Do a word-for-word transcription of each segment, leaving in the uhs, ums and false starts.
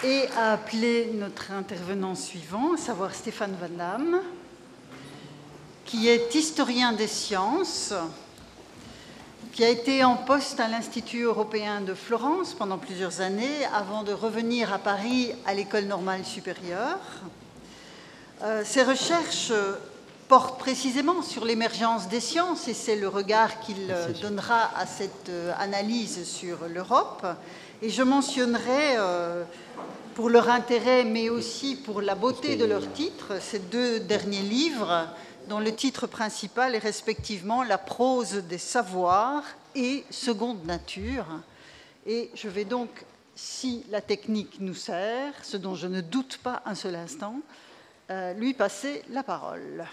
et à appeler notre intervenant suivant, à savoir Stéphane Van Damme, qui est historien des sciences, qui a été en poste à l'Institut européen de Florence pendant plusieurs années, avant de revenir à Paris à l'École normale supérieure. Euh, ses recherches portent précisément sur l'émergence des sciences, et c'est le regard qu'il euh, donnera à cette euh, analyse sur l'Europe. Et je mentionnerai, euh, pour leur intérêt, mais aussi pour la beauté de leur titre, ces deux derniers livres, dont le titre principal est respectivement « La prose des savoirs » et « Seconde nature ». Et je vais donc, si la technique nous sert, ce dont je ne doute pas un seul instant, euh, lui passer la parole.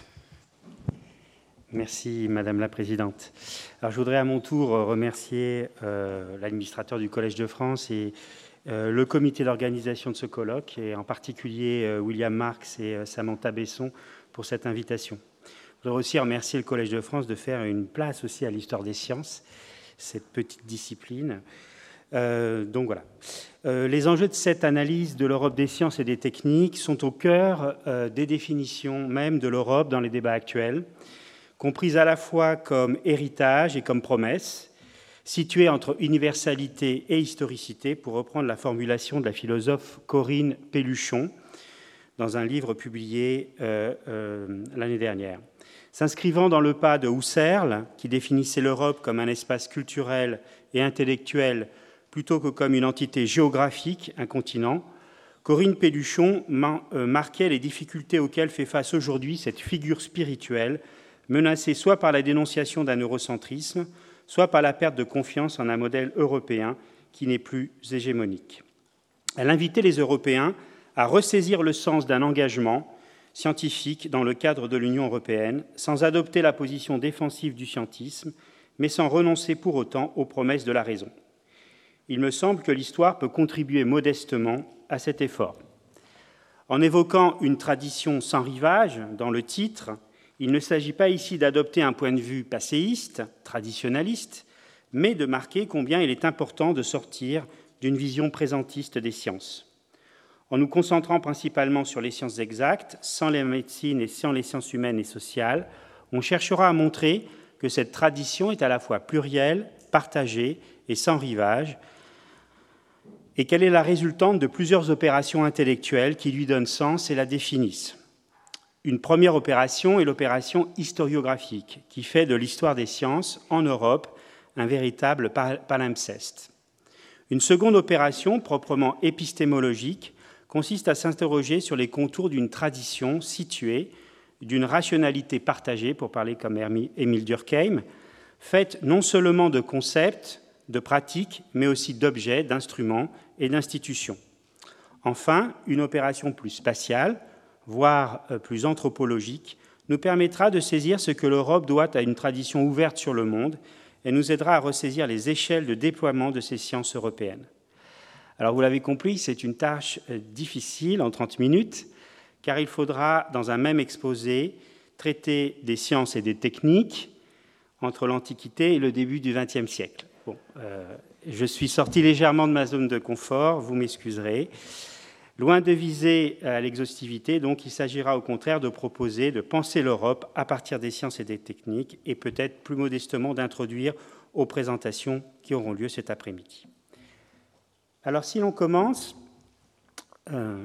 Merci, Madame la Présidente. Alors, je voudrais à mon tour remercier euh, l'administrateur du Collège de France et euh, le comité d'organisation de ce colloque, et en particulier euh, William Marx et euh, Samantha Besson pour cette invitation. Je voudrais aussi remercier le Collège de France de faire une place aussi à l'histoire des sciences, cette petite discipline. Euh, donc voilà. Euh, les enjeux de cette analyse de l'Europe des sciences et des techniques sont au cœur euh, des définitions même de l'Europe dans les débats actuels, comprise à la fois comme héritage et comme promesse, située entre universalité et historicité, pour reprendre la formulation de la philosophe Corinne Pelluchon dans un livre publié euh, euh, l'année dernière. S'inscrivant dans le pas de Husserl, qui définissait l'Europe comme un espace culturel et intellectuel plutôt que comme une entité géographique, un continent, Corinne Pelluchon marquait les difficultés auxquelles fait face aujourd'hui cette figure spirituelle, menacée soit par la dénonciation d'un eurocentrisme, soit par la perte de confiance en un modèle européen qui n'est plus hégémonique. Elle invitait les Européens à ressaisir le sens d'un engagement scientifique dans le cadre de l'Union européenne, sans adopter la position défensive du scientisme, mais sans renoncer pour autant aux promesses de la raison. Il me semble que l'histoire peut contribuer modestement à cet effort. En évoquant une tradition sans rivage dans le titre, il ne s'agit pas ici d'adopter un point de vue passéiste, traditionnaliste, mais de marquer combien il est important de sortir d'une vision présentiste des sciences. En nous concentrant principalement sur les sciences exactes, sans les médecines et sans les sciences humaines et sociales, on cherchera à montrer que cette tradition est à la fois plurielle, partagée et sans rivage, et qu'elle est la résultante de plusieurs opérations intellectuelles qui lui donnent sens et la définissent. Une première opération est l'opération historiographique, qui fait de l'histoire des sciences en Europe un véritable palimpseste. Une seconde opération, proprement épistémologique, consiste à s'interroger sur les contours d'une tradition située, d'une rationalité partagée, pour parler comme Émile Durkheim, faite non seulement de concepts, de pratiques, mais aussi d'objets, d'instruments et d'institutions. Enfin, une opération plus spatiale, voire plus anthropologique, nous permettra de saisir ce que l'Europe doit à une tradition ouverte sur le monde et nous aidera à ressaisir les échelles de déploiement de ces sciences européennes. Alors, vous l'avez compris, c'est une tâche difficile en trente minutes, car il faudra, dans un même exposé, traiter des sciences et des techniques entre l'Antiquité et le début du vingtième siècle. Bon, euh, je suis sorti légèrement de ma zone de confort, vous m'excuserez. Loin de viser à l'exhaustivité, donc, il s'agira au contraire de proposer, de penser l'Europe à partir des sciences et des techniques, et peut-être plus modestement d'introduire aux présentations qui auront lieu cet après-midi. Alors, si l'on commence euh,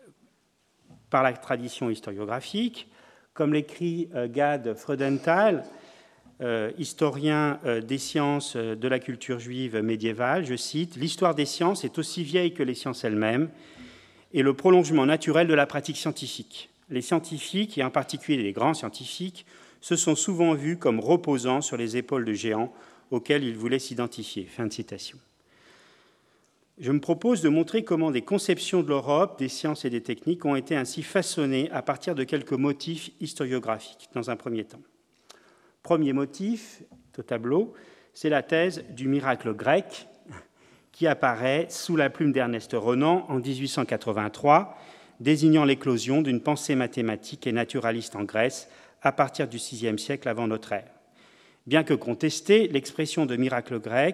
par la tradition historiographique, comme l'écrit euh, Gad Freudenthal, euh, historien euh, des sciences euh, de la culture juive médiévale, je cite, « L'histoire des sciences est aussi vieille que les sciences elles-mêmes et le prolongement naturel de la pratique scientifique. Les scientifiques, et en particulier les grands scientifiques, se sont souvent vus comme reposant sur les épaules de géants auxquels ils voulaient s'identifier. » Fin de citation. Je me propose de montrer comment des conceptions de l'Europe, des sciences et des techniques ont été ainsi façonnées à partir de quelques motifs historiographiques, dans un premier temps. Premier motif, au tableau, c'est la thèse du miracle grec qui apparaît sous la plume d'Ernest Renan en dix-huit cent quatre-vingt-trois, désignant l'éclosion d'une pensée mathématique et naturaliste en Grèce à partir du sixième siècle avant notre ère. Bien que contestée, l'expression de miracle grec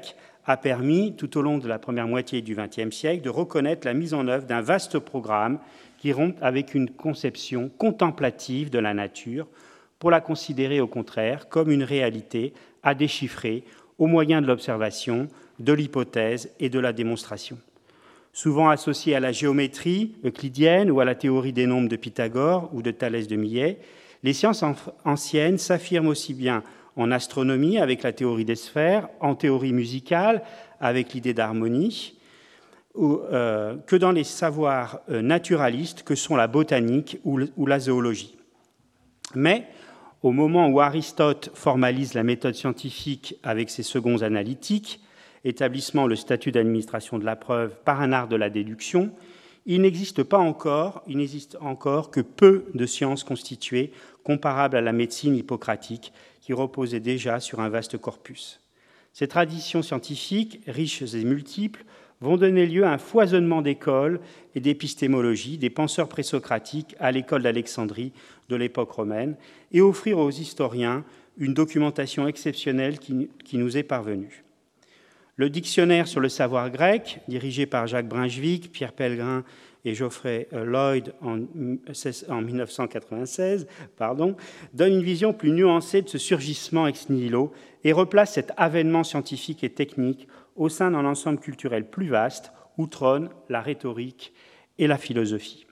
a permis, tout au long de la première moitié du vingtième siècle, de reconnaître la mise en œuvre d'un vaste programme qui rompt avec une conception contemplative de la nature, pour la considérer au contraire comme une réalité à déchiffrer au moyen de l'observation, de l'hypothèse et de la démonstration. Souvent associée à la géométrie euclidienne ou à la théorie des nombres de Pythagore ou de Thalès de Millet, les sciences anciennes s'affirment aussi bien en astronomie avec la théorie des sphères, en théorie musicale avec l'idée d'harmonie, ou, euh, que dans les savoirs euh, naturalistes que sont la botanique ou, ou la zoologie. Mais au moment où Aristote formalise la méthode scientifique avec ses seconds analytiques, établissant le statut d'administration de la preuve par un art de la déduction, il n'existe pas encore, il n'existe encore que peu de sciences constituées comparables à la médecine hippocratique qui reposait déjà sur un vaste corpus. Ces traditions scientifiques, riches et multiples, vont donner lieu à un foisonnement d'écoles et d'épistémologie, des penseurs présocratiques à l'école d'Alexandrie de l'époque romaine, et offrir aux historiens une documentation exceptionnelle qui, qui nous est parvenue. Le dictionnaire sur le savoir grec, dirigé par Jacques Brunswick, Pierre Pellegrin et Geoffrey Lloyd en, en mille neuf cent quatre-vingt-seize, pardon, donne une vision plus nuancée de ce surgissement ex nihilo et replace cet avènement scientifique et technique au sein d'un ensemble culturel plus vaste où trônent la rhétorique et la philosophie.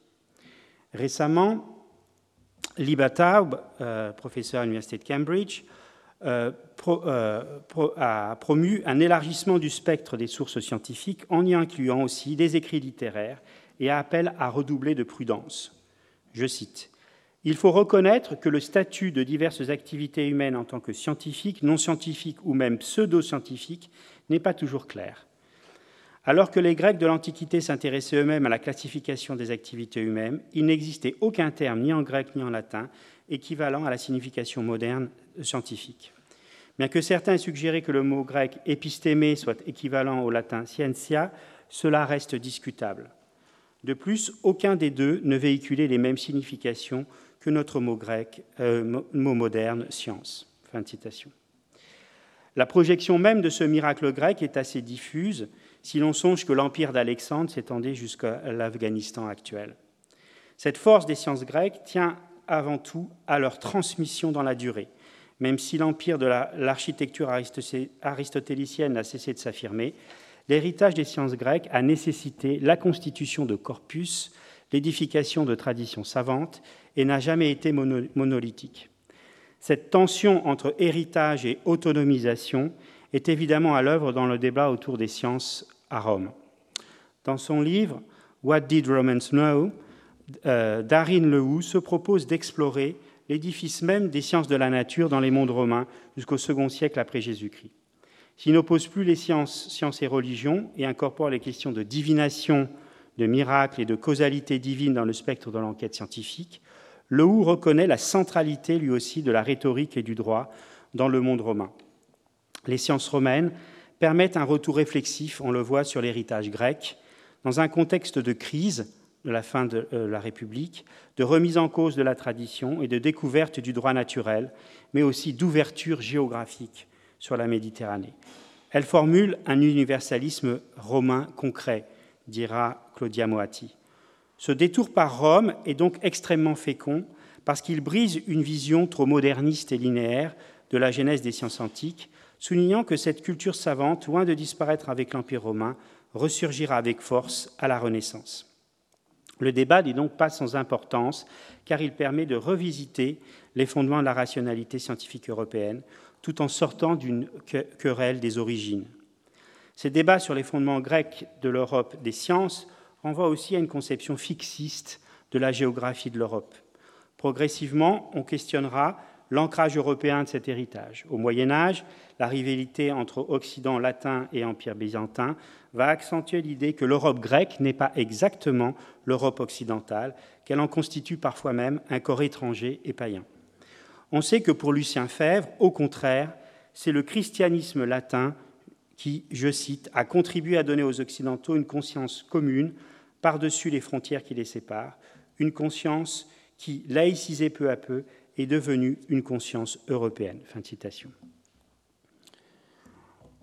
Récemment, Liba Taub, euh, professeur à l'Université de Cambridge, euh, pro, euh, pro, a promu un élargissement du spectre des sources scientifiques en y incluant aussi des écrits littéraires et appelle à redoubler de prudence. Je cite, « Il faut reconnaître que le statut de diverses activités humaines en tant que scientifiques, non scientifiques ou même pseudo-scientifiques n'est pas toujours clair. Alors que les Grecs de l'Antiquité s'intéressaient eux-mêmes à la classification des activités humaines, il n'existait aucun terme, ni en grec ni en latin, équivalent à la signification moderne scientifique. Bien que certains aient suggéré que le mot grec « épistémé » soit équivalent au latin « scientia », cela reste discutable. De plus, aucun des deux ne véhiculait les mêmes significations que notre mot grec, euh, mot moderne « science ». Fin de citation. La projection même de ce miracle grec est assez diffuse, si l'on songe que l'empire d'Alexandre s'étendait jusqu'à l'Afghanistan actuel. Cette force des sciences grecques tient avant tout à leur transmission dans la durée. Même si l'empire de la, l'architecture aristotélicienne a cessé de s'affirmer, l'héritage des sciences grecques a nécessité la constitution de corpus, l'édification de traditions savantes et n'a jamais été mono, monolithique. Cette tension entre héritage et autonomisation est évidemment à l'œuvre dans le débat autour des sciences à Rome. Dans son livre « What did Romans know ?», euh, Darin Lehoux se propose d'explorer l'édifice même des sciences de la nature dans les mondes romains jusqu'au second siècle après Jésus-Christ. S'il n'oppose plus les sciences, sciences et religions et incorpore les questions de divination, de miracle et de causalité divine dans le spectre de l'enquête scientifique, Lehoux reconnaît la centralité, lui aussi, de la rhétorique et du droit dans le monde romain. Les sciences romaines permettent un retour réflexif, on le voit, sur l'héritage grec, dans un contexte de crise de la fin de la République, de remise en cause de la tradition et de découverte du droit naturel, mais aussi d'ouverture géographique sur la Méditerranée. Elle formule un universalisme romain concret, dira Claudia Moatti. Ce détour par Rome est donc extrêmement fécond parce qu'il brise une vision trop moderniste et linéaire de la genèse des sciences antiques, soulignant que cette culture savante, loin de disparaître avec l'Empire romain, ressurgira avec force à la Renaissance. Le débat n'est donc pas sans importance, car il permet de revisiter les fondements de la rationalité scientifique européenne, tout en sortant d'une querelle des origines. Ces débats sur les fondements grecs de l'Europe des sciences renvoient aussi à une conception fixiste de la géographie de l'Europe. Progressivement, on questionnera l'ancrage européen de cet héritage. Au Moyen-Âge, la rivalité entre Occident latin et Empire byzantin va accentuer l'idée que l'Europe grecque n'est pas exactement l'Europe occidentale, qu'elle en constitue parfois même un corps étranger et païen. On sait que pour Lucien Febvre, au contraire, c'est le christianisme latin qui, je cite, a contribué à donner aux Occidentaux une conscience commune par-dessus les frontières qui les séparent, une conscience qui, laïcisée peu à peu, est devenue une conscience européenne. Fin de citation.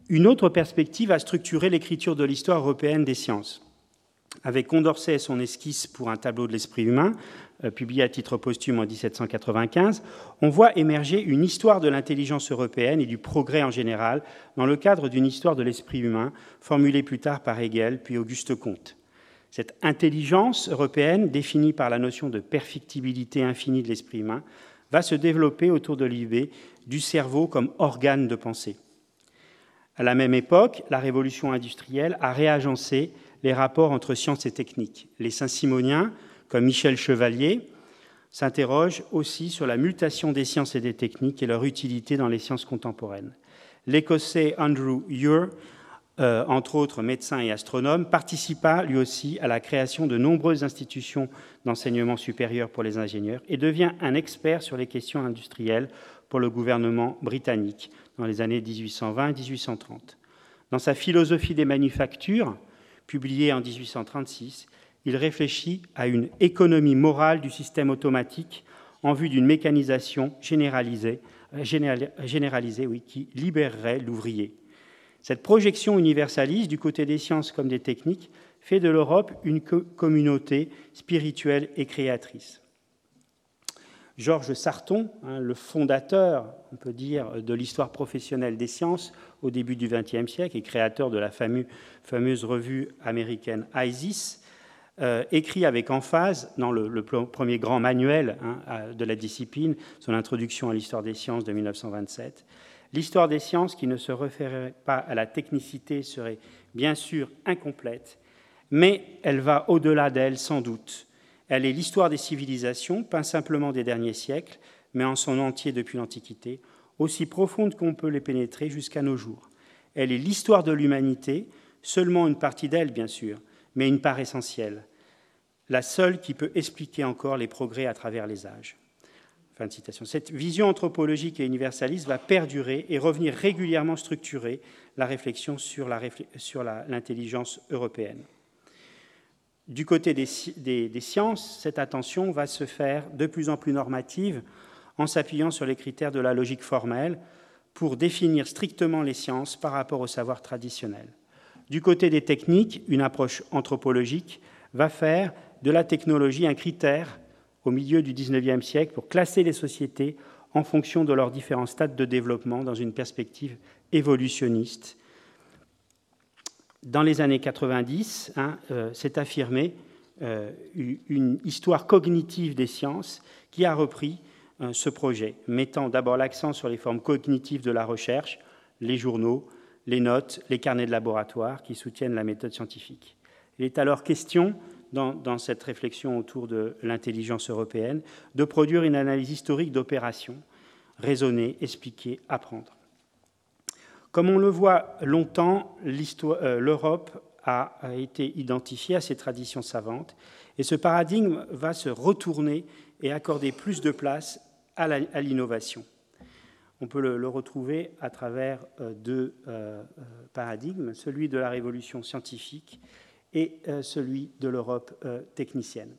Une autre perspective a structuré l'écriture de l'histoire européenne des sciences. Avec Condorcet et son esquisse pour un tableau de l'esprit humain, euh, publié à titre posthume en dix-sept cent quatre-vingt-quinze, on voit émerger une histoire de l'intelligence européenne et du progrès en général dans le cadre d'une histoire de l'esprit humain, formulée plus tard par Hegel puis Auguste Comte. Cette intelligence européenne, définie par la notion de perfectibilité infinie de l'esprit humain, va se développer autour de l'idée du cerveau comme organe de pensée. À la même époque, la révolution industrielle a réagencé les rapports entre sciences et techniques. Les saint-simoniens, comme Michel Chevalier, s'interrogent aussi sur la mutation des sciences et des techniques et leur utilité dans les sciences contemporaines. L'Écossais Andrew Ure, euh, entre autres médecin et astronome, participa lui aussi à la création de nombreuses institutions d'enseignement supérieur pour les ingénieurs et devient un expert sur les questions industrielles pour le gouvernement britannique dans les années dix-huit cent vingt à dix-huit cent trente. Dans sa philosophie des manufactures, publiée en dix-huit cent trente-six, il réfléchit à une économie morale du système automatique en vue d'une mécanisation généralisée, généralisée oui, qui libérerait l'ouvrier. Cette projection universaliste du côté des sciences comme des techniques fait de l'Europe une communauté spirituelle et créatrice. Georges Sarton, hein, le fondateur, on peut dire, de l'histoire professionnelle des sciences au début du vingtième siècle et créateur de la fameuse, fameuse revue américaine ISIS, euh, écrit avec emphase dans le, le premier grand manuel hein, de la discipline, son introduction à l'histoire des sciences de mille neuf cent vingt-sept. L'histoire des sciences qui ne se référerait pas à la technicité serait bien sûr incomplète, mais elle va au-delà d'elle sans doute. Elle est l'histoire des civilisations, pas simplement des derniers siècles, mais en son entier depuis l'Antiquité, aussi profonde qu'on peut les pénétrer jusqu'à nos jours. Elle est l'histoire de l'humanité, seulement une partie d'elle, bien sûr, mais une part essentielle, la seule qui peut expliquer encore les progrès à travers les âges. Fin de citation. Cette vision anthropologique et universaliste va perdurer et revenir régulièrement structurer la réflexion sur, la, sur la, l'intelligence européenne. Du côté des, des, des sciences, cette attention va se faire de plus en plus normative en s'appuyant sur les critères de la logique formelle pour définir strictement les sciences par rapport au savoir traditionnel. Du côté des techniques, une approche anthropologique va faire de la technologie un critère au milieu du dix-neuvième siècle pour classer les sociétés en fonction de leurs différents stades de développement dans une perspective évolutionniste. Dans les années quatre-vingt-dix, hein, euh, s'est affirmée euh, une histoire cognitive des sciences qui a repris euh, ce projet, mettant d'abord l'accent sur les formes cognitives de la recherche, les journaux, les notes, les carnets de laboratoire qui soutiennent la méthode scientifique. Il est alors question, dans, dans cette réflexion autour de l'intelligence européenne, de produire une analyse historique d'opérations, raisonner, expliquer, apprendre. Comme on le voit longtemps, euh, l'Europe a, a été identifiée à ces traditions savantes et ce paradigme va se retourner et accorder plus de place à, la, à l'innovation. On peut le, le retrouver à travers euh, deux euh, paradigmes, celui de la révolution scientifique et euh, celui de l'Europe euh, technicienne.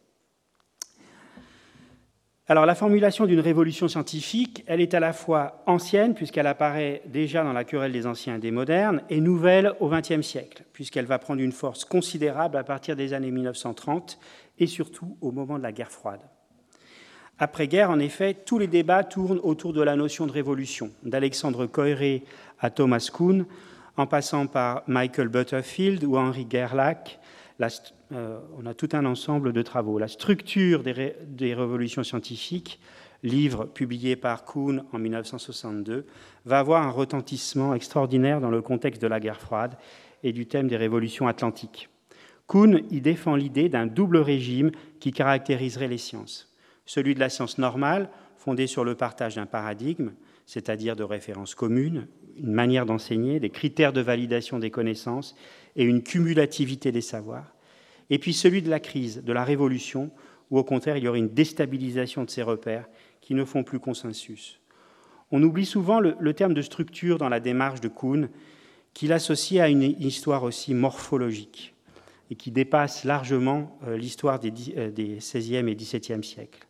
Alors, la formulation d'une révolution scientifique, elle est à la fois ancienne, puisqu'elle apparaît déjà dans la querelle des anciens et des modernes, et nouvelle au vingtième siècle, puisqu'elle va prendre une force considérable à partir des années mille neuf cent trente, et surtout au moment de la guerre froide. Après-guerre, en effet, tous les débats tournent autour de la notion de révolution, d'Alexandre Koyré à Thomas Kuhn, en passant par Michael Butterfield ou Henri Gerlach. La, euh, on a tout un ensemble de travaux. La structure des, ré, des révolutions scientifiques, livre publié par Kuhn en mille neuf cent soixante-deux, va avoir un retentissement extraordinaire dans le contexte de la guerre froide et du thème des révolutions atlantiques. Kuhn y défend l'idée d'un double régime qui caractériserait les sciences. Celui de la science normale, fondée sur le partage d'un paradigme, c'est-à-dire de références communes, une manière d'enseigner, des critères de validation des connaissances et une cumulativité des savoirs. Et puis celui de la crise, de la révolution, où au contraire il y aurait une déstabilisation de ces repères qui ne font plus consensus. On oublie souvent le, le terme de structure dans la démarche de Kuhn, qu'il associe à une histoire aussi morphologique et qui dépasse largement euh, l'histoire des, euh, des seizième et dix-septième siècles.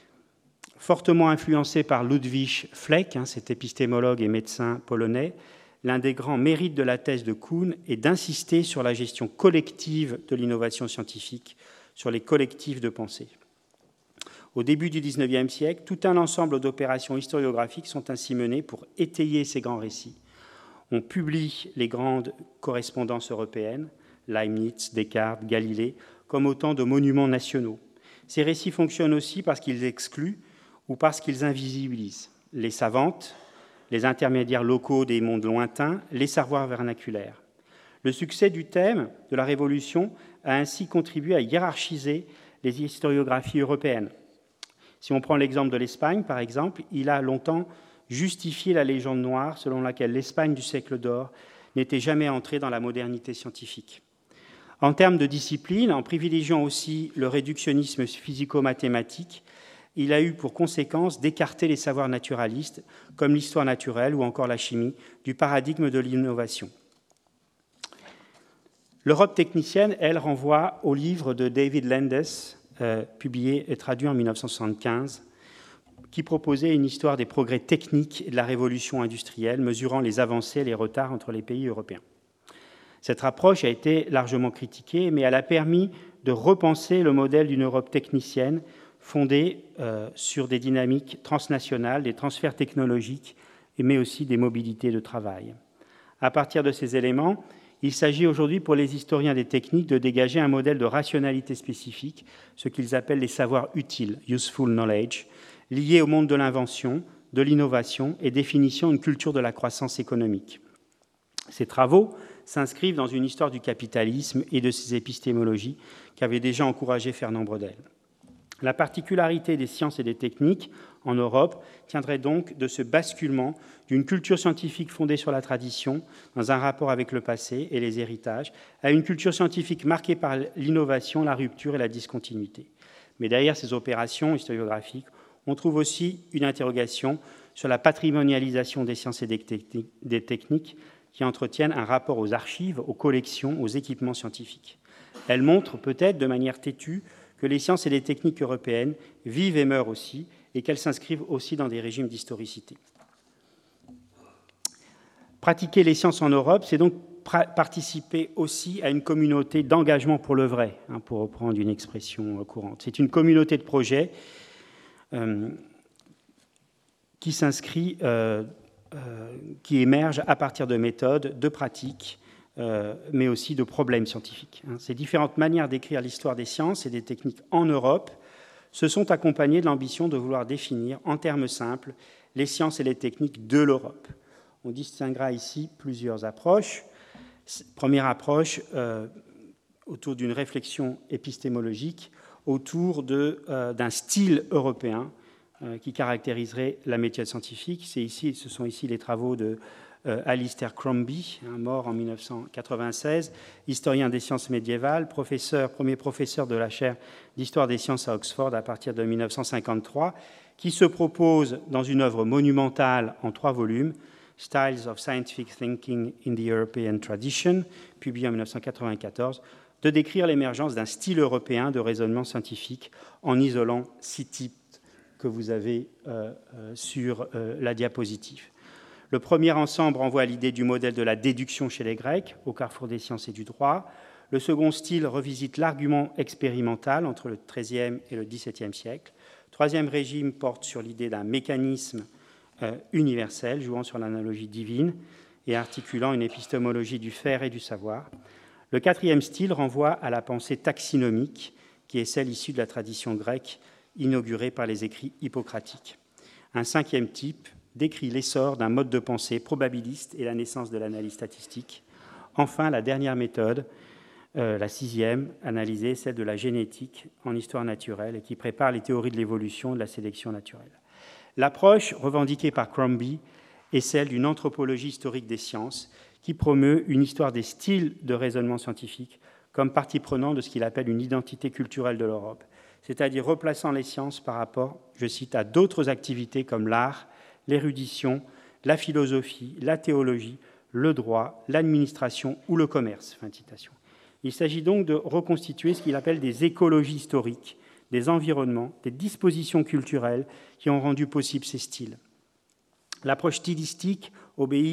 Fortement influencé par Ludwig Fleck, hein, cet épistémologue et médecin polonais, l'un des grands mérites de la thèse de Kuhn est d'insister sur la gestion collective de l'innovation scientifique, sur les collectifs de pensée. Au début du dix-neuvième siècle, tout un ensemble d'opérations historiographiques sont ainsi menées pour étayer ces grands récits. On publie les grandes correspondances européennes, Leibniz, Descartes, Galilée, comme autant de monuments nationaux. Ces récits fonctionnent aussi parce qu'ils excluent ou parce qu'ils invisibilisent les savantes, les intermédiaires locaux des mondes lointains, les savoirs vernaculaires. Le succès du thème de la Révolution a ainsi contribué à hiérarchiser les historiographies européennes. Si on prend l'exemple de l'Espagne, par exemple, il a longtemps justifié la légende noire selon laquelle l'Espagne du siècle d'or n'était jamais entrée dans la modernité scientifique. En termes de discipline, en privilégiant aussi le réductionnisme physico-mathématique, il a eu pour conséquence d'écarter les savoirs naturalistes, comme l'histoire naturelle ou encore la chimie, du paradigme de l'innovation. L'Europe technicienne, elle, renvoie au livre de David Landes, euh, publié et traduit en mille neuf cent soixante-quinze, qui proposait une histoire des progrès techniques et de la révolution industrielle, mesurant les avancées et les retards entre les pays européens. Cette approche a été largement critiquée, mais elle a permis de repenser le modèle d'une Europe technicienne fondée euh, sur des dynamiques transnationales, des transferts technologiques, mais aussi des mobilités de travail. À partir de ces éléments, il s'agit aujourd'hui pour les historiens des techniques de dégager un modèle de rationalité spécifique, ce qu'ils appellent les savoirs utiles, useful knowledge, liés au monde de l'invention, de l'innovation et définissant une culture de la croissance économique. Ces travaux s'inscrivent dans une histoire du capitalisme et de ses épistémologies qu'avait déjà encouragé Fernand Braudel. La particularité des sciences et des techniques en Europe tiendrait donc de ce basculement d'une culture scientifique fondée sur la tradition, dans un rapport avec le passé et les héritages, à une culture scientifique marquée par l'innovation, la rupture et la discontinuité. Mais derrière ces opérations historiographiques, on trouve aussi une interrogation sur la patrimonialisation des sciences et des techniques qui entretiennent un rapport aux archives, aux collections, aux équipements scientifiques. Elle montre peut-être de manière têtue que les sciences et les techniques européennes vivent et meurent aussi, et qu'elles s'inscrivent aussi dans des régimes d'historicité. Pratiquer les sciences en Europe, c'est donc participer aussi à une communauté d'engagement pour le vrai, hein, pour reprendre une expression courante. C'est une communauté de projets euh, qui s'inscrit, euh, euh, qui émerge à partir de méthodes, de pratiques, Euh, mais aussi de problèmes scientifiques. Ces différentes manières d'écrire l'histoire des sciences et des techniques en Europe se sont accompagnées de l'ambition de vouloir définir, en termes simples, les sciences et les techniques de l'Europe. On distinguera ici plusieurs approches. Première approche, euh, autour d'une réflexion épistémologique, autour de, euh, d'un style européen euh, qui caractériserait la méthode scientifique. C'est ici, ce sont ici les travaux de Euh, Alistair Crombie, hein, mort en mille neuf cent quatre-vingt-seize, historien des sciences médiévales, professeur, premier professeur de la chaire d'histoire des sciences à Oxford à partir de mille neuf cent cinquante-trois, qui se propose dans une œuvre monumentale en trois volumes, Styles of Scientific Thinking in the European Tradition, publié en mille neuf cent quatre-vingt-quatorze, de décrire l'émergence d'un style européen de raisonnement scientifique en isolant six types que vous avez euh, euh, sur euh, la diapositive. Le premier ensemble renvoie à l'idée du modèle de la déduction chez les Grecs, au carrefour des sciences et du droit. Le second style revisite l'argument expérimental entre le treizième et le dix-septième siècle. Le troisième régime porte sur l'idée d'un mécanisme euh, universel, jouant sur l'analogie divine et articulant une épistémologie du faire et du savoir. Le quatrième style renvoie à la pensée taxinomique, qui est celle issue de la tradition grecque, inaugurée par les écrits hippocratiques. Un cinquième type décrit l'essor d'un mode de pensée probabiliste et la naissance de l'analyse statistique. Enfin, la dernière méthode, euh, la sixième, analysée, celle de la génétique en histoire naturelle et qui prépare les théories de l'évolution et de la sélection naturelle. L'approche revendiquée par Crombie est celle d'une anthropologie historique des sciences qui promeut une histoire des styles de raisonnement scientifique comme partie prenante de ce qu'il appelle une identité culturelle de l'Europe, c'est-à-dire replaçant les sciences par rapport, je cite, à d'autres activités comme l'art, l'érudition, la philosophie, la théologie, le droit, l'administration ou le commerce. Fin de citation. Il s'agit donc de reconstituer ce qu'il appelle des écologies historiques, des environnements, des dispositions culturelles qui ont rendu possible ces styles. L'approche stylistique obéit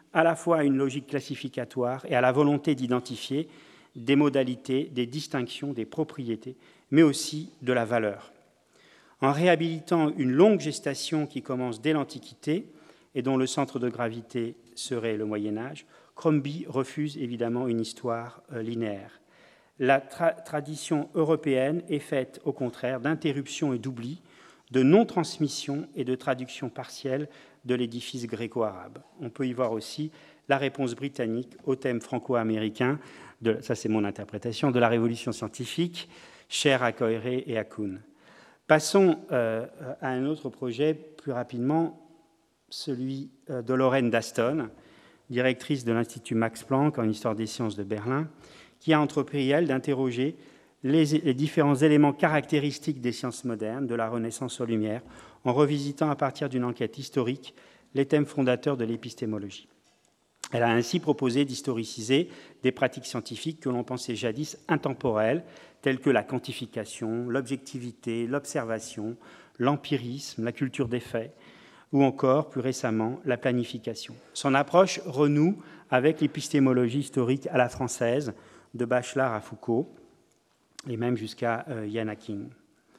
à la fois à une logique classificatoire et à la volonté d'identifier des modalités, des distinctions, des propriétés, mais aussi de la valeur. En réhabilitant une longue gestation qui commence dès l'Antiquité et dont le centre de gravité serait le Moyen-Âge, Crombie refuse évidemment une histoire euh, linéaire. La tra- tradition européenne est faite, au contraire, d'interruptions et d'oubli, de non-transmission et de traduction partielle de l'édifice gréco-arabe. On peut y voir aussi la réponse britannique au thème franco-américain, de, ça c'est mon interprétation, de la révolution scientifique, chère à Coiré et à Kuhn. Passons euh, à un autre projet, plus rapidement, celui euh, de Lorraine Daston, directrice de l'Institut Max Planck en histoire des sciences de Berlin, qui a entrepris, elle, d'interroger les, les différents éléments caractéristiques des sciences modernes, de la Renaissance aux Lumières, en revisitant à partir d'une enquête historique les thèmes fondateurs de l'épistémologie. Elle a ainsi proposé d'historiciser des pratiques scientifiques que l'on pensait jadis intemporelles, telles que la quantification, l'objectivité, l'observation, l'empirisme, la culture des faits, ou encore, plus récemment, la planification. Son approche renoue avec l'épistémologie historique à la française, de Bachelard à Foucault, et même jusqu'à euh, Yann Hacking.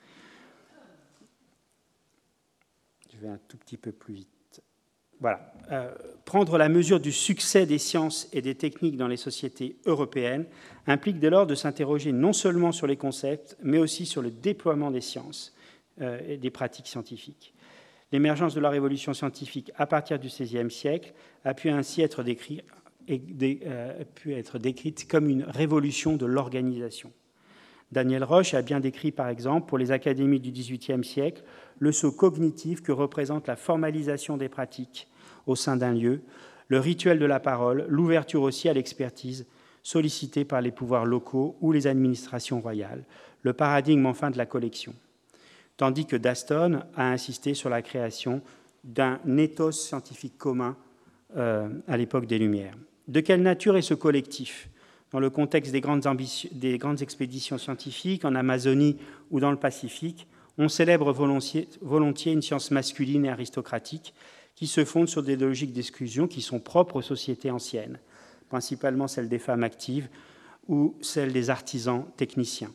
Je vais un tout petit peu plus vite. Voilà. Euh, prendre la mesure du succès des sciences et des techniques dans les sociétés européennes implique dès lors de s'interroger non seulement sur les concepts, mais aussi sur le déploiement des sciences euh, et des pratiques scientifiques. L'émergence de la révolution scientifique à partir du seizième siècle a pu ainsi être, décrit, euh, pu être décrite comme une révolution de l'organisation. Daniel Roche a bien décrit, par exemple, pour les académies du dix-huitième siècle, le saut cognitif que représente la formalisation des pratiques au sein d'un lieu, le rituel de la parole, l'ouverture aussi à l'expertise sollicitée par les pouvoirs locaux ou les administrations royales, le paradigme enfin de la collection. Tandis que Daston a insisté sur la création d'un ethos scientifique commun euh, à l'époque des Lumières. De quelle nature est ce collectif ? Dans le contexte des grandes, ambitions, des grandes expéditions scientifiques en Amazonie ou dans le Pacifique, on célèbre volontiers, volontiers une science masculine et aristocratique qui se fonde sur des logiques d'exclusion qui sont propres aux sociétés anciennes, principalement celles des femmes actives ou celles des artisans techniciens.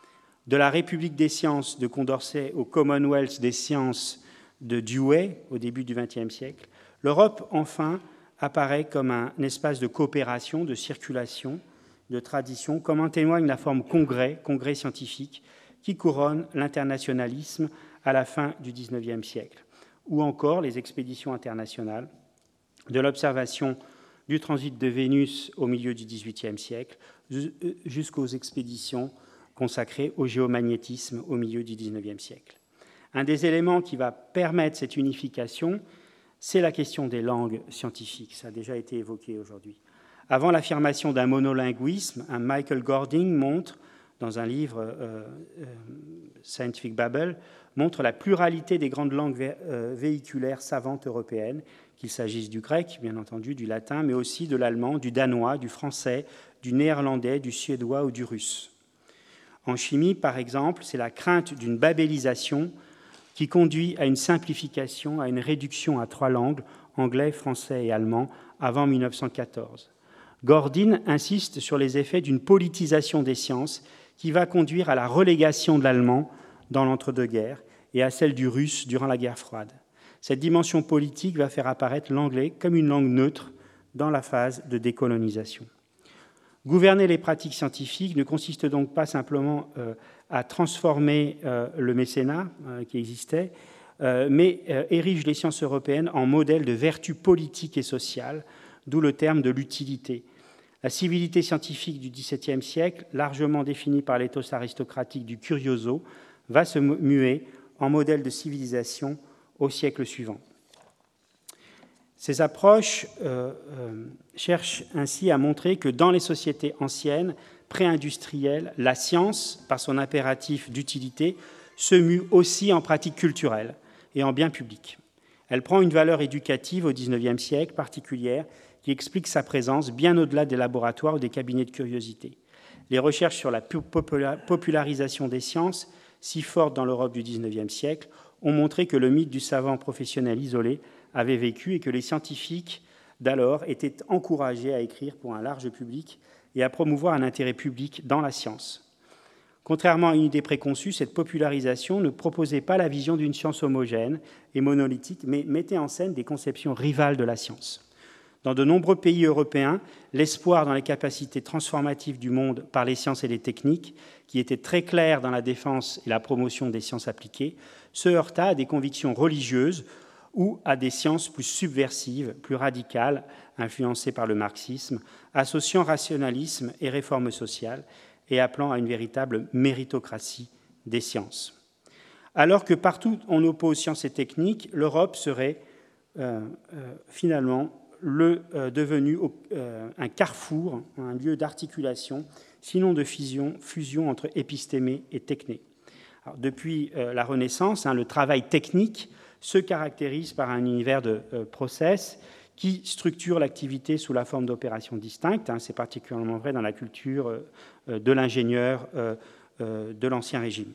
De la République des sciences de Condorcet au Commonwealth des sciences de Dewey au début du vingtième siècle, l'Europe, enfin, apparaît comme un espace de coopération, de circulation, de tradition, comme en témoigne la forme congrès, congrès scientifique, qui couronne l'internationalisme à la fin du dix-neuvième siècle, ou encore les expéditions internationales, de l'observation du transit de Vénus au milieu du dix-huitième siècle, jusqu'aux expéditions consacrées au géomagnétisme au milieu du dix-neuvième siècle. Un des éléments qui va permettre cette unification, c'est la question des langues scientifiques. Ça a déjà été évoqué aujourd'hui. Avant l'affirmation d'un monolinguisme, un Michael Gording montre, dans un livre euh, euh, Scientific Babel, montre la pluralité des grandes langues vé euh, véhiculaires savantes européennes, qu'il s'agisse du grec, bien entendu, du latin, mais aussi de l'allemand, du danois, du français, du néerlandais, du suédois ou du russe. En chimie, par exemple, c'est la crainte d'une babélisation qui conduit à une simplification, à une réduction à trois langues, anglais, français et allemand, avant mille neuf cent quatorze. Gordin insiste sur les effets d'une politisation des sciences qui va conduire à la relégation de l'allemand dans l'entre-deux-guerres et à celle du russe durant la guerre froide. Cette dimension politique va faire apparaître l'anglais comme une langue neutre dans la phase de décolonisation. Gouverner les pratiques scientifiques ne consiste donc pas simplement euh, à transformer euh, le mécénat euh, qui existait, euh, mais euh, érige les sciences européennes en modèle de vertu politique et sociale, d'où le terme de l'utilité. La civilité scientifique du dix-septième siècle, largement définie par l'éthos aristocratique du curioso, va se muer en modèle de civilisation au siècle suivant. Ces approches euh, euh, cherchent ainsi à montrer que dans les sociétés anciennes, pré-industrielles, la science, par son impératif d'utilité, se mue aussi en pratique culturelle et en bien public. Elle prend une valeur éducative au dix-neuvième siècle particulière qui explique sa présence bien au-delà des laboratoires ou des cabinets de curiosité. Les recherches sur la popularisation des sciences, si fortes dans l'Europe du dix-neuvième siècle, ont montré que le mythe du savant professionnel isolé avait vécu et que les scientifiques, d'alors étaient encouragés à écrire pour un large public et à promouvoir un intérêt public dans la science. Contrairement à une idée préconçue, cette popularisation ne proposait pas la vision d'une science homogène et monolithique, mais mettait en scène des conceptions rivales de la science. Dans de nombreux pays européens, l'espoir dans les capacités transformatives du monde par les sciences et les techniques, qui était très clair dans la défense et la promotion des sciences appliquées, se heurta à des convictions religieuses ou à des sciences plus subversives, plus radicales, influencées par le marxisme, associant rationalisme et réforme sociale, et appelant à une véritable méritocratie des sciences. Alors que partout on oppose sciences et techniques, l'Europe serait euh, euh, finalement le, euh, devenu euh, un carrefour, un lieu d'articulation, sinon de fusion, fusion entre épistémé et techné. Alors, depuis euh, la Renaissance, hein, le travail technique se caractérise par un univers de euh, process qui structure l'activité sous la forme d'opérations distinctes. Hein, c'est particulièrement vrai dans la culture euh, de l'ingénieur euh, euh, de l'Ancien Régime.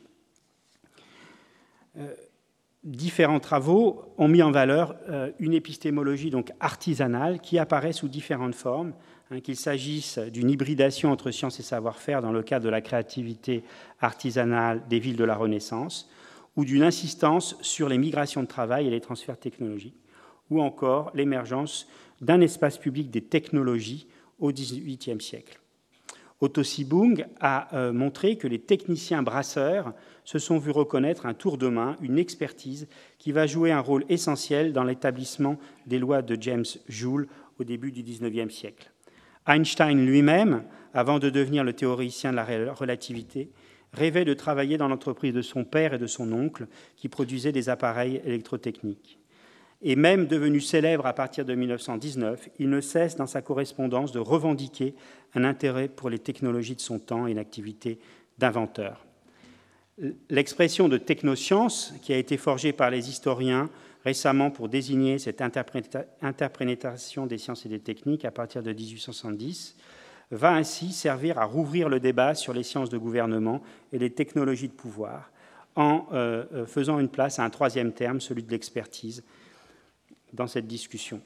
Euh, différents travaux ont mis en valeur euh, une épistémologie donc artisanale qui apparaît sous différentes formes, hein, qu'il s'agisse d'une hybridation entre science et savoir-faire dans le cadre de la créativité artisanale des villes de la Renaissance, ou d'une insistance sur les migrations de travail et les transferts technologiques, ou encore l'émergence d'un espace public des technologies au dix-huitième siècle. Otto Sibung a euh, montré que les techniciens brasseurs se sont vus reconnaître un tour de main, une expertise qui va jouer un rôle essentiel dans l'établissement des lois de James Joule au début du dix-neuvième siècle. Einstein lui-même, avant de devenir le théoricien de la relativité, rêvait de travailler dans l'entreprise de son père et de son oncle qui produisaient des appareils électrotechniques. Et même devenu célèbre à partir de mille neuf cent dix-neuf, il ne cesse dans sa correspondance de revendiquer un intérêt pour les technologies de son temps et une activité d'inventeur. L'expression de technoscience, qui a été forgée par les historiens récemment pour désigner cette interpréta- interprétation des sciences et des techniques à partir de dix-huit cent soixante-dix, va ainsi servir à rouvrir le débat sur les sciences de gouvernement et les technologies de pouvoir, en euh, faisant une place à un troisième terme, celui de l'expertise, dans cette discussion.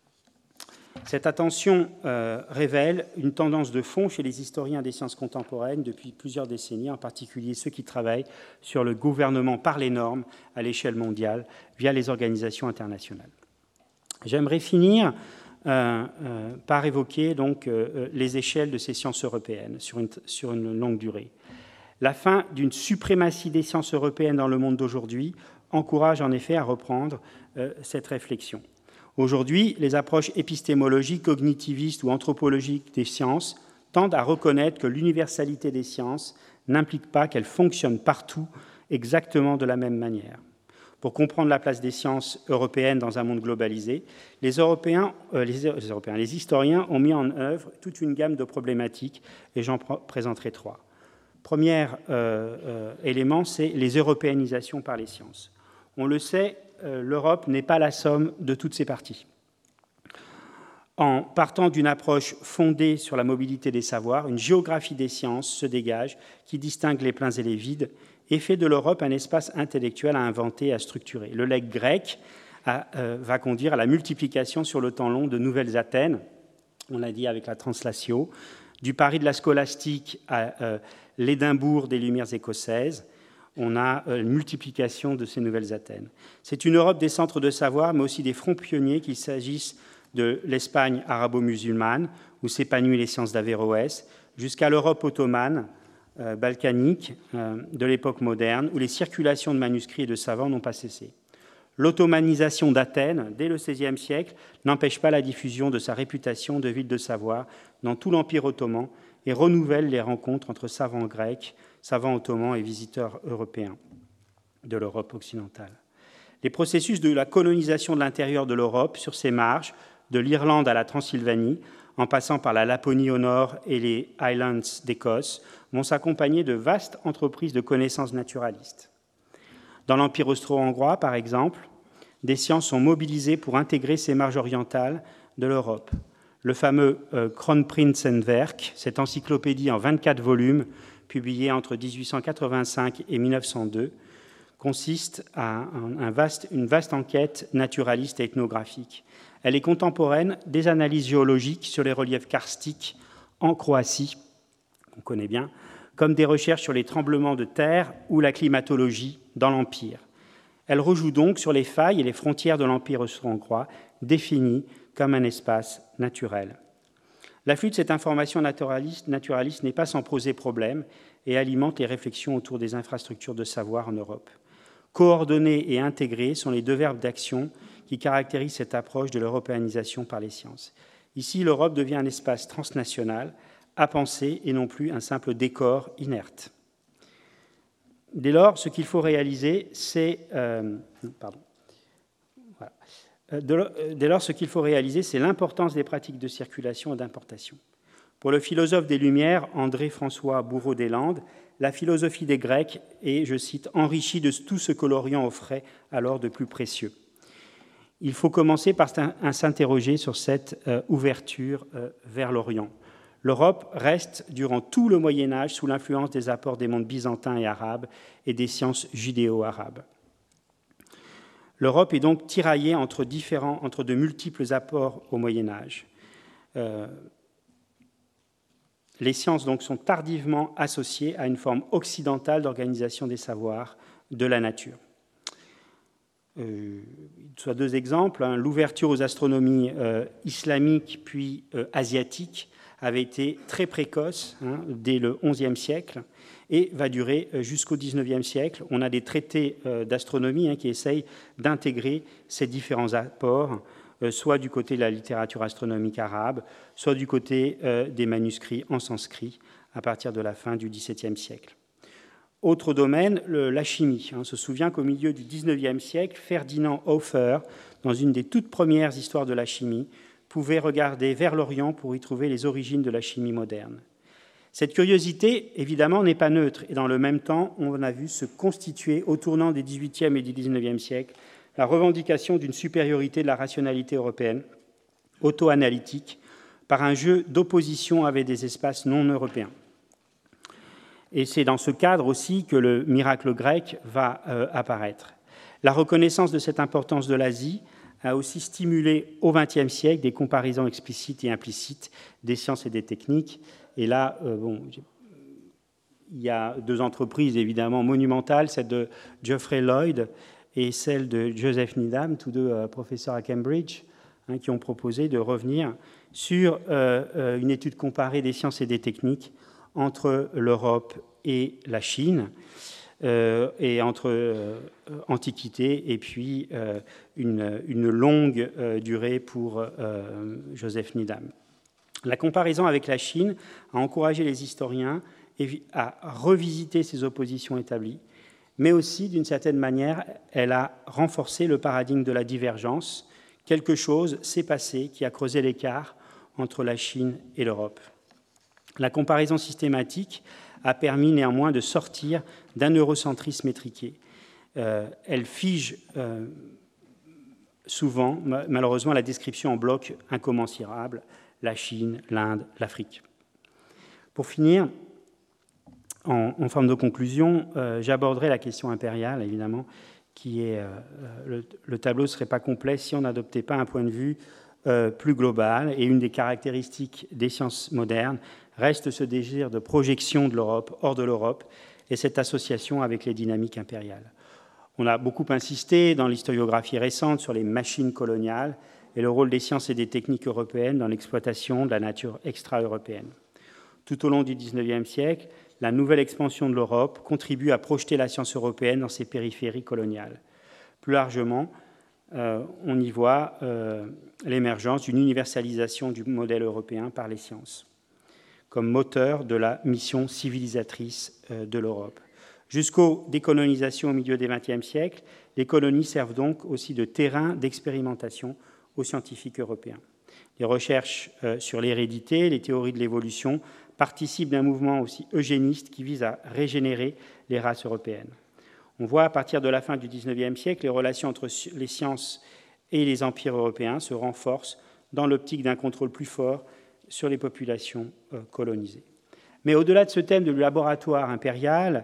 Cette attention euh, révèle une tendance de fond chez les historiens des sciences contemporaines depuis plusieurs décennies, en particulier ceux qui travaillent sur le gouvernement par les normes à l'échelle mondiale via les organisations internationales. J'aimerais finir euh, euh, par évoquer donc, euh, les échelles de ces sciences européennes sur une, sur une longue durée. La fin d'une suprématie des sciences européennes dans le monde d'aujourd'hui encourage en effet à reprendre euh, cette réflexion. Aujourd'hui, les approches épistémologiques, cognitivistes ou anthropologiques des sciences tendent à reconnaître que l'universalité des sciences n'implique pas qu'elles fonctionnent partout exactement de la même manière. Pour comprendre la place des sciences européennes dans un monde globalisé, les, Européens, euh, les, les, Européens, les historiens ont mis en œuvre toute une gamme de problématiques, et j'en présenterai trois. Premier euh, euh, élément, c'est les européanisations par les sciences. On le sait, euh, l'Europe n'est pas la somme de toutes ses parties. En partant d'une approche fondée sur la mobilité des savoirs, une géographie des sciences se dégage qui distingue les pleins et les vides et fait de l'Europe un espace intellectuel à inventer et à structurer. Le legs grec a, euh, va conduire à la multiplication sur le temps long de nouvelles Athènes, on l'a dit avec la translatio, du Paris de la scolastique à euh, l'Édimbourg des Lumières écossaises, on a euh, une multiplication de ces nouvelles Athènes. C'est une Europe des centres de savoir, mais aussi des fronts pionniers, qu'il s'agisse de l'Espagne arabo-musulmane, où s'épanouissent les sciences d'Averroès, jusqu'à l'Europe ottomane, euh, balkanique, euh, de l'époque moderne, où les circulations de manuscrits et de savants n'ont pas cessé. L'ottomanisation d'Athènes, dès le seizième siècle, n'empêche pas la diffusion de sa réputation de ville de savoir dans tout l'Empire ottoman et renouvelle les rencontres entre savants grecs, savants ottomans et visiteurs européens de l'Europe occidentale. Les processus de la colonisation de l'intérieur de l'Europe sur ses marges, de l'Irlande à la Transylvanie, en passant par la Laponie au nord et les Highlands d'Écosse, vont s'accompagner de vastes entreprises de connaissances naturalistes. Dans l'Empire austro-hongrois, par exemple, des sciences sont mobilisées pour intégrer ces marges orientales de l'Europe. Le fameux euh, Kronprinzenwerk, cette encyclopédie en vingt-quatre volumes, publiée entre dix-huit cent quatre-vingt-cinq et mille neuf cent deux, consiste à un, un vaste, une vaste enquête naturaliste et ethnographique. Elle est contemporaine des analyses géologiques sur les reliefs karstiques en Croatie, qu'on connaît bien, comme des recherches sur les tremblements de terre ou la climatologie dans l'Empire. Elle rejoue donc sur les failles et les frontières de l'Empire austro-hongrois, définies comme un espace naturel. L'afflux de cette information naturaliste, naturaliste n'est pas sans poser problème et alimente les réflexions autour des infrastructures de savoir en Europe. Coordonner et intégrer sont les deux verbes d'action qui caractérisent cette approche de l'européanisation par les sciences. Ici, l'Europe devient un espace transnational à penser et non plus un simple décor inerte. Dès lors, ce qu'il faut réaliser, c'est euh, pardon. Voilà. Dès lors, ce qu'il faut réaliser, c'est l'importance des pratiques de circulation et d'importation. Pour le philosophe des Lumières, André-François Bourreau-Deslandes, la philosophie des Grecs est, je cite, enrichie de tout ce que l'Orient offrait alors de plus précieux. Il faut commencer par s'interroger sur cette euh, ouverture euh, vers l'Orient. L'Europe reste, durant tout le Moyen-Âge, sous l'influence des apports des mondes byzantins et arabes et des sciences judéo-arabes. L'Europe est donc tiraillée entre, différents, entre de multiples apports au Moyen-Âge. Euh, les sciences donc sont tardivement associées à une forme occidentale d'organisation des savoirs de la nature. Euh, soit deux exemples, hein. L'ouverture aux astronomies euh, islamiques puis euh, asiatiques avait été très précoce, hein, dès le onzième siècle, et va durer jusqu'au dix-neuvième siècle. On a des traités euh, d'astronomie hein, qui essayent d'intégrer ces différents apports, euh, soit du côté de la littérature astronomique arabe, soit du côté euh, des manuscrits en sanskrit, à partir de la fin du dix-septième siècle. Autre domaine, le, la chimie. On se souvient qu'au milieu du dix-neuvième siècle, Ferdinand Hofer, dans une des toutes premières histoires de la chimie, pouvait regarder vers l'Orient pour y trouver les origines de la chimie moderne. Cette curiosité, évidemment, n'est pas neutre, et dans le même temps, on a vu se constituer, au tournant des dix-huitième et du dix-neuvième siècle, la revendication d'une supériorité de la rationalité européenne, auto-analytique, par un jeu d'opposition avec des espaces non européens. Et c'est dans ce cadre aussi que le miracle grec va euh, apparaître. La reconnaissance de cette importance de l'Asie a aussi stimulé au vingtième siècle des comparaisons explicites et implicites des sciences et des techniques. Et là, euh, bon, il y a deux entreprises évidemment monumentales, celle de Geoffrey Lloyd et celle de Joseph Needham, tous deux euh, professeurs à Cambridge, hein, qui ont proposé de revenir sur euh, euh, une étude comparée des sciences et des techniques entre l'Europe et la Chine, euh, et entre euh, Antiquité et puis euh, une, une longue euh, durée pour euh, Joseph Needham. La comparaison avec la Chine a encouragé les historiens à revisiter ces oppositions établies, mais aussi, d'une certaine manière, elle a renforcé le paradigme de la divergence. Quelque chose s'est passé qui a creusé l'écart entre la Chine et l'Europe. La comparaison systématique a permis néanmoins de sortir d'un eurocentrisme étriqué. Euh, elle fige euh, souvent, malheureusement, la description en blocs incommensurables, la Chine, l'Inde, l'Afrique. Pour finir, en, en forme de conclusion, euh, j'aborderai la question impériale, évidemment, qui est... Euh, le, le tableau ne serait pas complet si on n'adoptait pas un point de vue euh, plus global, et une des caractéristiques des sciences modernes reste ce désir de projection de l'Europe hors de l'Europe et cette association avec les dynamiques impériales. On a beaucoup insisté dans l'historiographie récente sur les machines coloniales et le rôle des sciences et des techniques européennes dans l'exploitation de la nature extra-européenne. Tout au long du dix-neuvième siècle, la nouvelle expansion de l'Europe contribue à projeter la science européenne dans ses périphéries coloniales. Plus largement, euh, on y voit euh, l'émergence d'une universalisation du modèle européen par les sciences, comme moteur de la mission civilisatrice de l'Europe. Jusqu'aux décolonisations au milieu du vingtième siècle, les colonies servent donc aussi de terrain d'expérimentation aux scientifiques européens. Les recherches sur l'hérédité, les théories de l'évolution participent d'un mouvement aussi eugéniste qui vise à régénérer les races européennes. On voit à partir de la fin du dix-neuvième siècle, les relations entre les sciences et les empires européens se renforcent dans l'optique d'un contrôle plus fort sur les populations colonisées. Mais au-delà de ce thème de laboratoire impérial,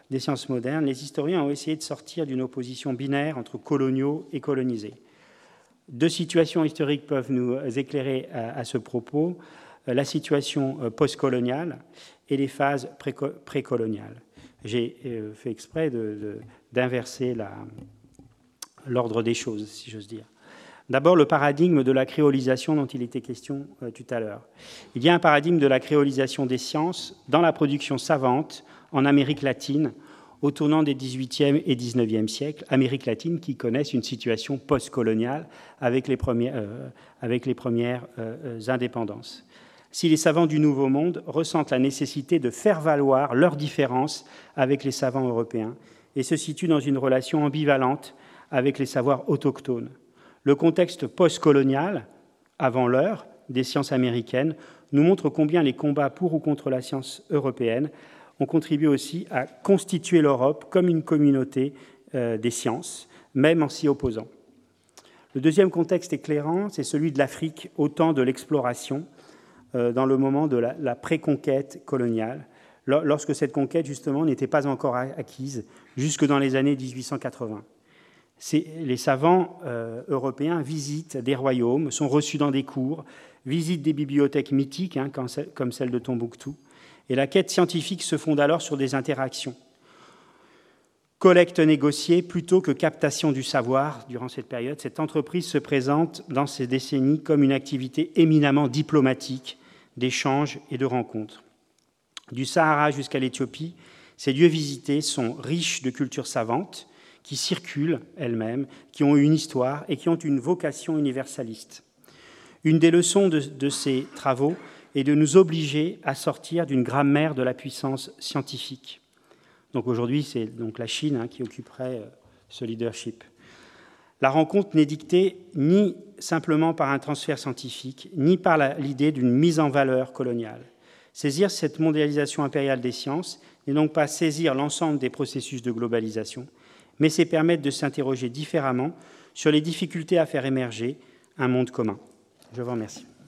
des sciences modernes, les historiens ont essayé de sortir d'une opposition binaire entre coloniaux et colonisés. Deux situations historiques peuvent nous éclairer à, à ce propos, la situation postcoloniale et les phases précoloniales. J'ai fait exprès de, de, d'inverser la, l'ordre des choses, si j'ose dire. D'abord, le paradigme de la créolisation dont il était question euh, tout à l'heure. Il y a un paradigme de la créolisation des sciences dans la production savante en Amérique latine au tournant des dix-huitième et dix-neuvième siècles, Amérique latine qui connaissent une situation post-coloniale avec les premières, euh, avec les premières euh, indépendances. Si les savants du Nouveau Monde ressentent la nécessité de faire valoir leurs différences avec les savants européens et se situent dans une relation ambivalente avec les savoirs autochtones. Le contexte post-colonial, avant l'heure, des sciences américaines, nous montre combien les combats pour ou contre la science européenne ont contribué aussi à constituer l'Europe comme une communauté euh, des sciences, même en s'y opposant. Le deuxième contexte éclairant, c'est celui de l'Afrique au temps de l'exploration, euh, dans le moment de la, la pré-conquête coloniale, lorsque cette conquête, justement, n'était pas encore acquise, jusque dans les années dix-huit cent quatre-vingts. C'est, les savants euh, européens visitent des royaumes, sont reçus dans des cours, visitent des bibliothèques mythiques, hein, comme celle de Tombouctou, et la quête scientifique se fonde alors sur des interactions. Collecte négociée plutôt que captation du savoir durant cette période, cette entreprise se présente dans ces décennies comme une activité éminemment diplomatique, d'échanges et de rencontres. Du Sahara jusqu'à l'Éthiopie, ces lieux visités sont riches de cultures savantes, qui circulent elles-mêmes, qui ont une histoire et qui ont une vocation universaliste. Une des leçons de, de ces travaux est de nous obliger à sortir d'une grammaire de la puissance scientifique. Donc aujourd'hui, c'est donc la Chine hein, qui occuperait euh, ce leadership. La rencontre n'est dictée ni simplement par un transfert scientifique, ni par la, l'idée d'une mise en valeur coloniale. Saisir cette mondialisation impériale des sciences n'est donc pas saisir l'ensemble des processus de globalisation, mais c'est permettre de s'interroger différemment sur les difficultés à faire émerger un monde commun. Je vous remercie.